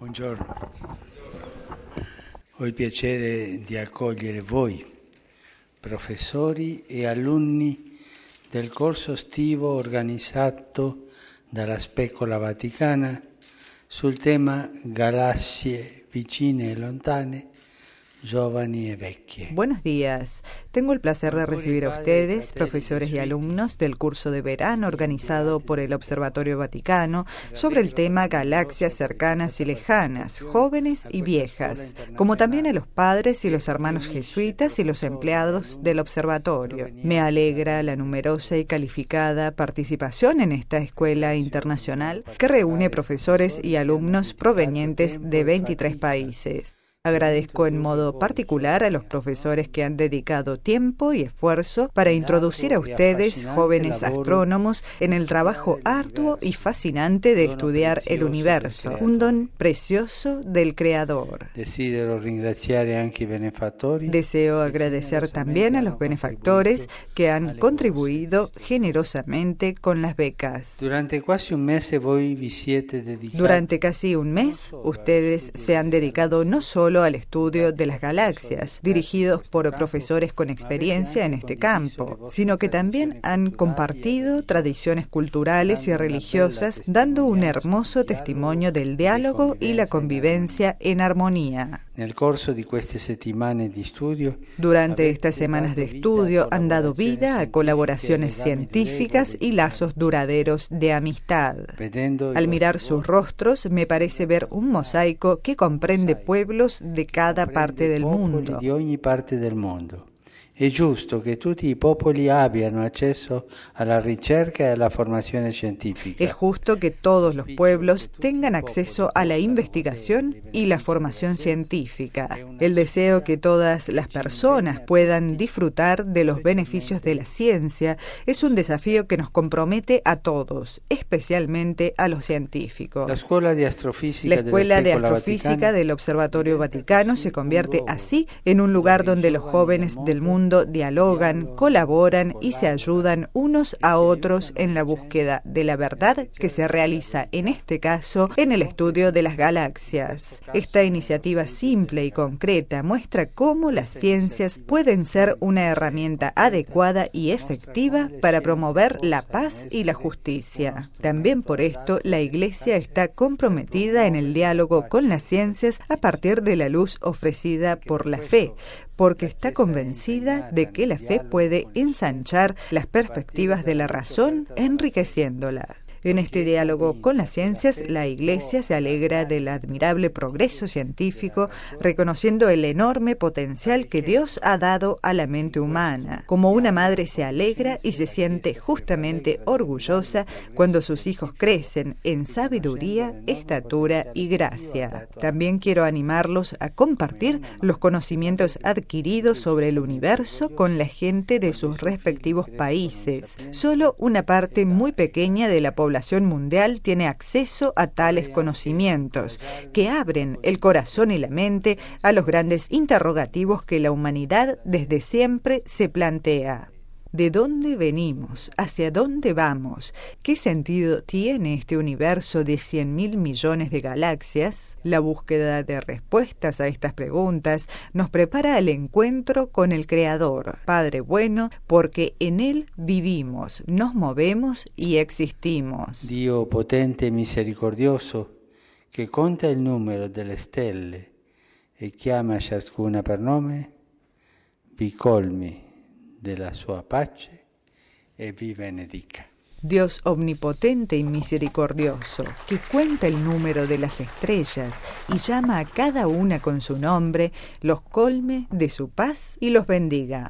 Buongiorno, ho il piacere di accogliere voi, professori e alunni del corso estivo organizzato dalla Specola Vaticana sul tema Galassie vicine e lontane, giovani e vecchie. Buenos días. Tengo el placer de recibir a ustedes, profesores y alumnos del curso de verano organizado por el Observatorio Vaticano sobre el tema Galaxias cercanas y lejanas, jóvenes y viejas, como también a los padres y los hermanos jesuitas y los empleados del observatorio. Me alegra la numerosa y calificada participación en esta escuela internacional que reúne profesores y alumnos provenientes de 23 países. Agradezco en modo particular a los profesores que han dedicado tiempo y esfuerzo para introducir a ustedes, jóvenes astrónomos, en el trabajo arduo y fascinante de estudiar el universo, un don precioso del Creador. Deseo agradecer también a los benefactores que han contribuido generosamente con las becas. Durante casi un mes, ustedes se han dedicado no solo al estudio de las galaxias, dirigidos por profesores con experiencia en este campo, sino que también han compartido tradiciones culturales y religiosas, dando un hermoso testimonio del diálogo y la convivencia en armonía. Durante estas semanas de estudio han dado vida a colaboraciones científicas y lazos duraderos de amistad. Al mirar sus rostros, me parece ver un mosaico que comprende pueblos de cada parte del mundo. È giusto che tutti i popoli abbiano accesso alla ricerca e alla formazione scientifica. Es justo que todos los pueblos tengan acceso a la investigación y la formación científica. El deseo que todas las personas puedan disfrutar de los beneficios de la ciencia es un desafío que nos compromete a todos, especialmente a los científicos. La Escuela de Astrofísica del Observatorio Vaticano se convierte así en un lugar donde los jóvenes del mundo dialogan, colaboran y se ayudan unos a otros en la búsqueda de la verdad que se realiza, en este caso, en el estudio de las galaxias. Esta iniciativa simple y concreta muestra cómo las ciencias pueden ser una herramienta adecuada y efectiva para promover la paz y la justicia. También por esto, la Iglesia está comprometida en el diálogo con las ciencias a partir de la luz ofrecida por la fe, porque está convencida de que la fe puede ensanchar las perspectivas de la razón, enriqueciéndola. En este diálogo con las ciencias, la Iglesia se alegra del admirable progreso científico, reconociendo el enorme potencial que Dios ha dado a la mente humana. Como una madre se alegra y se siente justamente orgullosa cuando sus hijos crecen en sabiduría, estatura y gracia. También quiero animarlos a compartir los conocimientos adquiridos sobre el universo con la gente de sus respectivos países. Solo una parte muy pequeña de la población mundial tiene acceso a tales conocimientos, que abren el corazón y la mente a los grandes interrogativos que la humanidad desde siempre se plantea. ¿De dónde venimos? ¿Hacia dónde vamos? ¿Qué sentido tiene este universo de 100.000 millones de galaxias? La búsqueda de respuestas a estas preguntas nos prepara al encuentro con el Creador, Padre bueno, porque en Él vivimos, nos movemos y existimos. Dio potente e misericordioso, che conta il numero delle stelle e chiama ciascuna per nome, vi colmi della sua pace e vi benedica. Dios omnipotente y misericordioso, que cuenta el número de las estrellas y llama a cada una con su nombre, los colme de su paz y los bendiga.